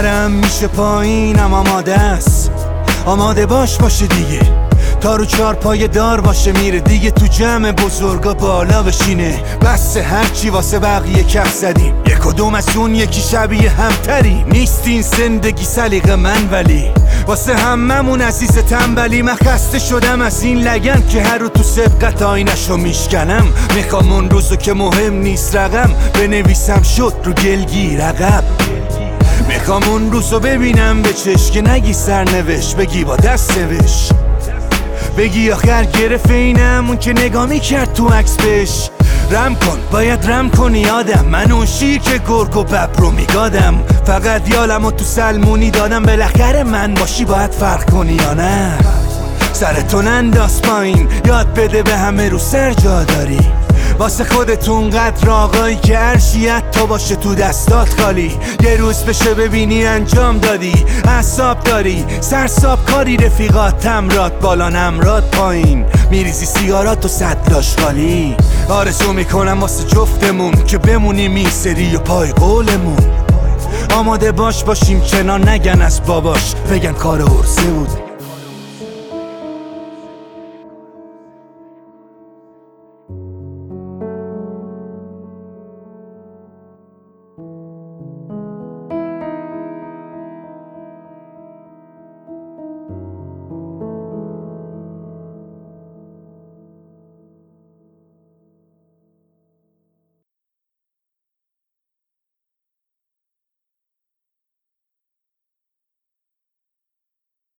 سرم میشه پایینم آماده است، آماده باشه دیگه، تا رو چار پای دار باشه میره دیگه، تو جمع بزرگا بالا بشینه. بس هرچی واسه بقیه کف زدیم، یک کدوم از اون یکی شبیه همتری نیست این زندگی سلیقه من، ولی واسه هممون عزیز تنبلی. من خسته شدم از این لگن که هر رو تو سبقت آینشو میشکنم. میخوام اون روزو که مهم نیست رقم بنویسم شد رو گلگی رقب. میخوام اون روزو ببینم به چشم که نگی سرنوشت، بگی با دست نوشت، بگی آخر گرفت اینم اون که نگاه میکرد تو عکس بهش. رم کن باید رم کنی آدم، من اون شیر که گرگ و ببر رو میگادم. فقط یالمو تو سلمونی دادم، بالاخره من باشی باید فرق کنی یا نه. سرتون انداز پایین، یاد بده به همه رو سر جا داری. واسه خودتون قدر آقایی که عرشیت تا باشه تو دستات خالی. یه روز بشه ببینی انجام دادی، اعصاب داری سرساب کاری، رفیقات تمرات بالا نمرات پایین، میریزی سیگارات و صدلاش خالی. آرزو میکنم واسه جفتمون که بمونیم این سری و پای قولمون. آماده باشیم کنار نگن از باباش، بگن کار عرصه بود.